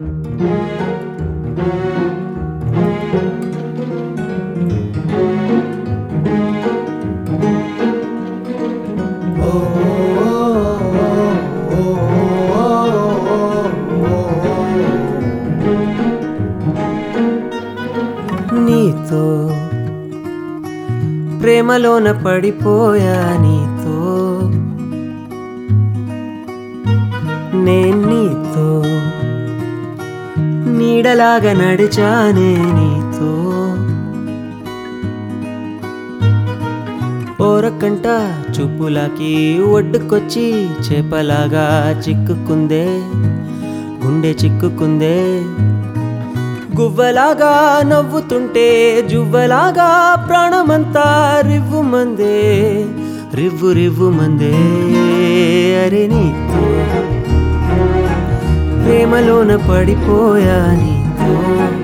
నీతో ప్రేమలోన పడిపోయా నీతో నీతో నీడలాగా నడిచానే నీతో ఓరకంట చూపులాకి ఒడ్డుకొచ్చి చేపలాగా చిక్కుకుందే గుండె చిక్కుకుందే గువ్వలాగా నవ్వుతుంటే జువ్వలాగా ప్రాణమంతా రివ్వుమందే రివ్వుమందే అరే నీతో ప్రేమలోన పడిపోయా నీతో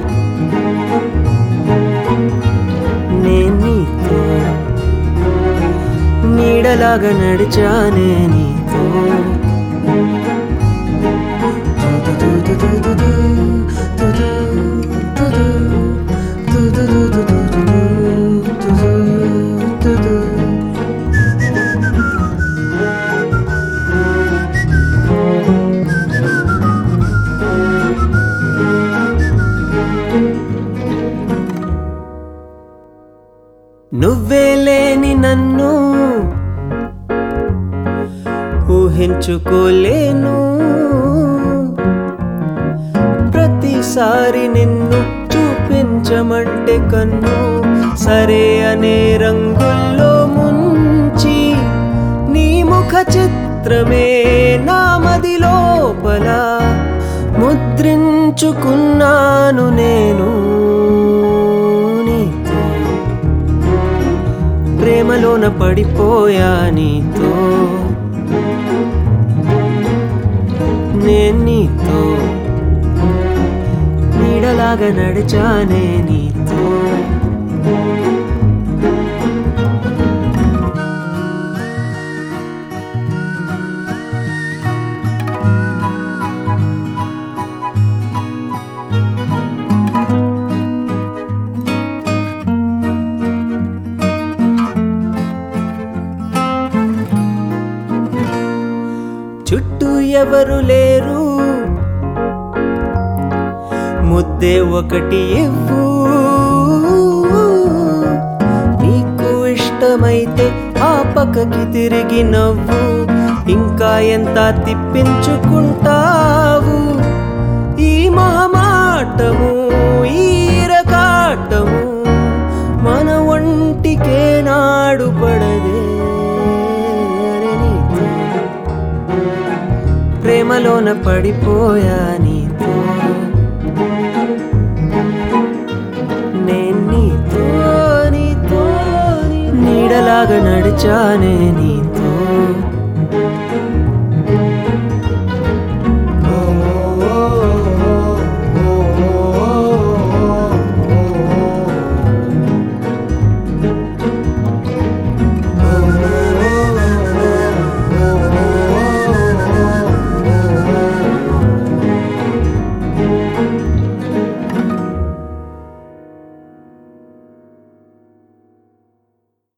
నీతో నీడలాగా నడిచానే నీతో నువ్వే లేని నన్ను ఊహించుకోలేను ప్రతిసారి నిన్ను చూపించమంటే కన్ను సరే అనే రంగుల్లో ముంచి నీ ముఖ చిత్రమే నా మది లోపల ముద్రించుకున్నాను నేను నీతో ప్రేమలోన పడిపోయా నీతో నీతో నీడలాగా నడిచానే నీతో చుట్టూ ఎవరు లేరు ముద్దే ఒకటి ఇవ్వు నీకు ఇష్టమైతే ఆ పక్కకి తిరిగి నవ్వు ఇంకా ఎంత తిప్పించుకుంటావు ఈ మొహమాటము ఈ రకాటము మన ఒంటికే నాడు పడదే ప్రేమలోన పడిపోయా నీతో నీతో నీడలాగా నడిచానే నీ